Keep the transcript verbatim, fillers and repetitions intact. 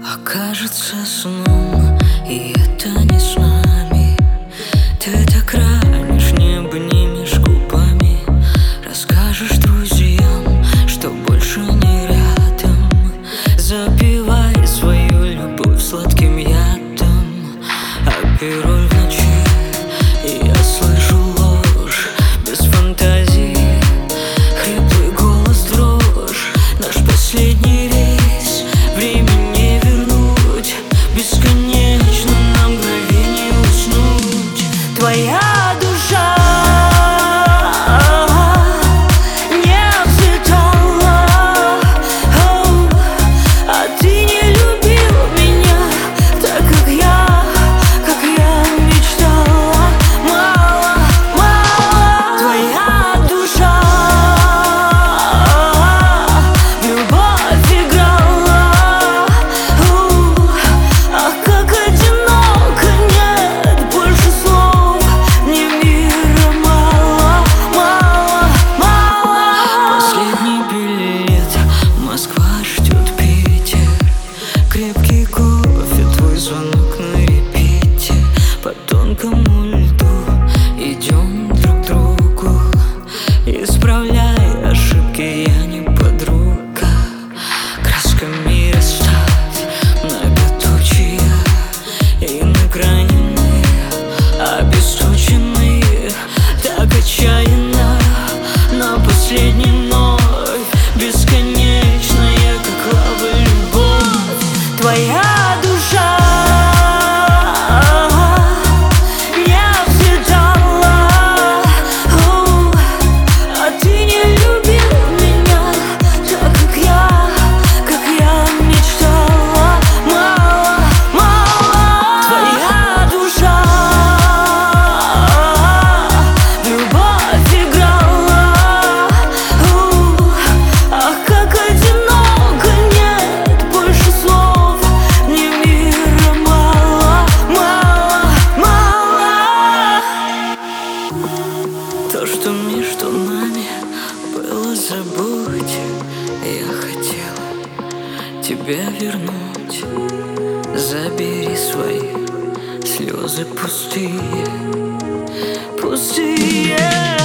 окажется сном, и это не с нами. Ты так ранишь, не обнимешь губами, расскажешь друзьям, что больше не рядом. Запивай свою любовь сладким ядом, а порой в ночи и я слышу ложь без фантазии, хриплый голос, дрожь. Наш последний рейс, время не вернуть, бесконечно на мгновение уснуть. Твоя душа не взлетала, а ты не любил меня так, как я, как я мечтала. Мало, мало. Твоя душа в любовь играла, ах, как одиноко, нет больше слов, мне мира мало, мало, мало. Последний билет, Москва ждет Питер, крепкий кофе, твой звонок на репите. По тонкому льду идем друг к другу, исправляя ошибки, я не подруга. Красками растат многоточия, и на грани мы обесточены, так отчаянно, на последний вновь бесконечная, как лава, любовь. Твоя душа не взлетала, а ты не любил меня так, как я, как я мечтала. Мало, мало. Твоя душа в любовь играла, ах, как одиноко, нет больше слов, мне мира мало, мало, мало. То, что между нами было, забудь. Я хотела тебя вернуть. Забери свои слезы пустые, пустые.